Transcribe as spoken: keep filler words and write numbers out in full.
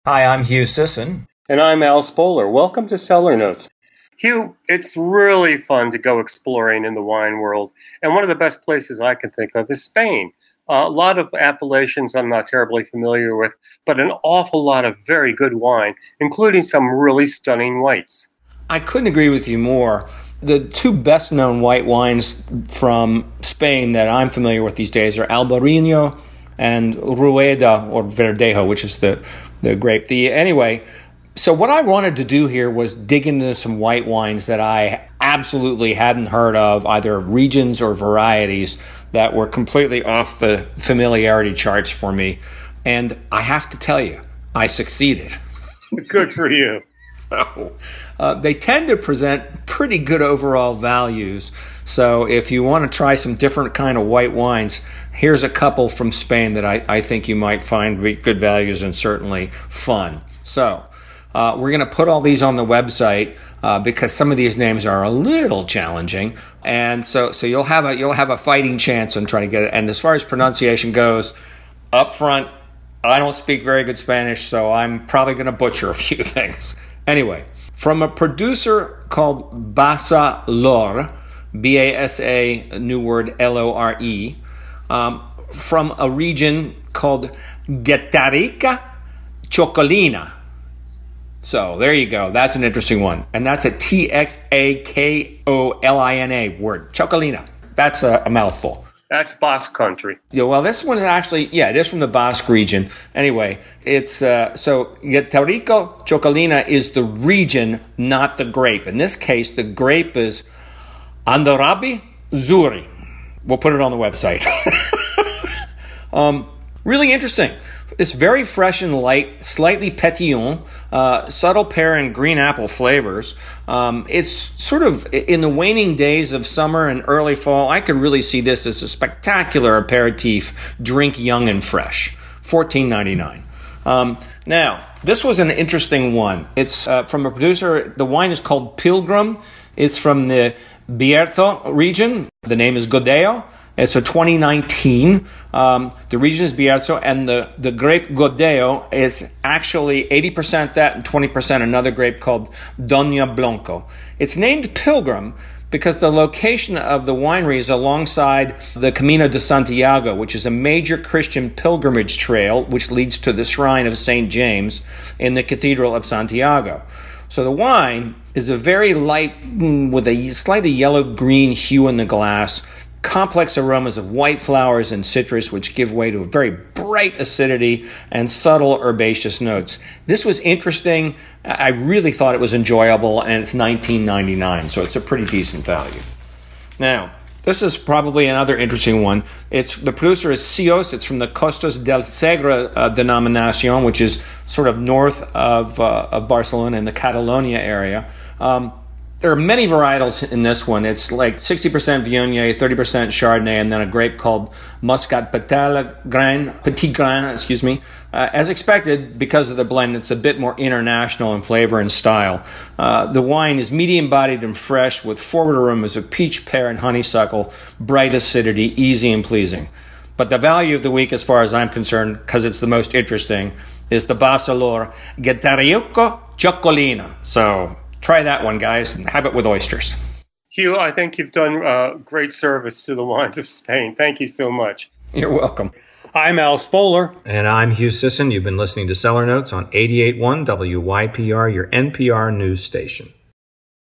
Hi, I'm Hugh Sisson. And I'm Al Spoler. Welcome to Cellar Notes. Hugh, it's really fun to go exploring in the wine world. And one of the best places I can think of is Spain. Uh, a lot of appellations I'm not terribly familiar with, but an awful lot of very good wine, including some really stunning whites. I couldn't agree with you more. The two best-known white wines from Spain that I'm familiar with these days are Albarino and Rueda, or Verdejo, which is the, the grape. The Anyway, so what I wanted to do here was dig into some white wines that I absolutely hadn't heard of, either regions or varieties, that were completely off the familiarity charts for me. And I have to tell you, I succeeded. Good for you. So uh, they tend to present pretty good overall values. So if you want to try some different kind of white wines, here's a couple from Spain that I, I think you might find be good values and certainly fun. So uh, we're going to put all these on the website uh, because some of these names are a little challenging. And so so you'll have a you'll have a fighting chance on trying to get it. And as far as pronunciation goes, up front, I don't speak very good Spanish, so I'm probably going to butcher a few things. Anyway, from a producer called Basa Lore, B A S A, new word L O R E, um, from a region called Guettarica Chocolina. So there you go. That's an interesting one. And that's a T X A K O L I N A word, Chocolina. That's a, a mouthful. That's Basque country. Yeah, well, this one is actually, yeah, it is from the Basque region. Anyway, it's, uh, so Guettarica Chocolina is the region, not the grape. In this case, the grape is Andarabi Zuri. We'll put it on the website. um, really interesting. It's very fresh and light, slightly pétillant, uh, subtle pear and green apple flavors. Um, it's sort of in the waning days of summer and early fall. I could really see this as a spectacular aperitif. Drink young and fresh. fourteen ninety-nine. Um, now, this was an interesting one. It's uh, from a producer. The wine is called Pilgrim. It's from the Bierzo region. The name is Godello. It's a twenty nineteen. Um, the region is Bierzo, and the, the grape Godello is actually eighty percent that and twenty percent another grape called Doña Blanco. It's named Pilgrim because the location of the winery is alongside the Camino de Santiago, which is a major Christian pilgrimage trail which leads to the shrine of Saint James in the Cathedral of Santiago. So the wine is a very light, with a slightly yellow-green hue in the glass, complex aromas of white flowers and citrus, which give way to a very bright acidity and subtle herbaceous notes. This was interesting. I really thought it was enjoyable, and it's nineteen ninety-nine, so it's a pretty decent value. Now, this is probably another interesting one. It's the producer is Cios. It's from the Costas del Segre uh, denomination, which is sort of north of, uh, of Barcelona in the Catalonia area. Um, There are many varietals in this one. It's like sixty percent Viognier, thirty percent Chardonnay, and then a grape called Muscat Petit Grain, Petit Grain, excuse me. Uh, as expected, because of the blend, it's a bit more international in flavor and style. Uh, the wine is medium-bodied and fresh with forward aromas of peach, pear, and honeysuckle, bright acidity, easy and pleasing. But the value of the week, as far as I'm concerned, because it's the most interesting, is the Basa Lore Guettarica Chocolina. So try that one, guys, and have it with oysters. Hugh, I think you've done uh, great service to the wines of Spain. Thank you so much. You're welcome. I'm Al Spoler. And I'm Hugh Sisson. You've been listening to Cellar Notes on eighty-eight point one W Y P R, your N P R news station.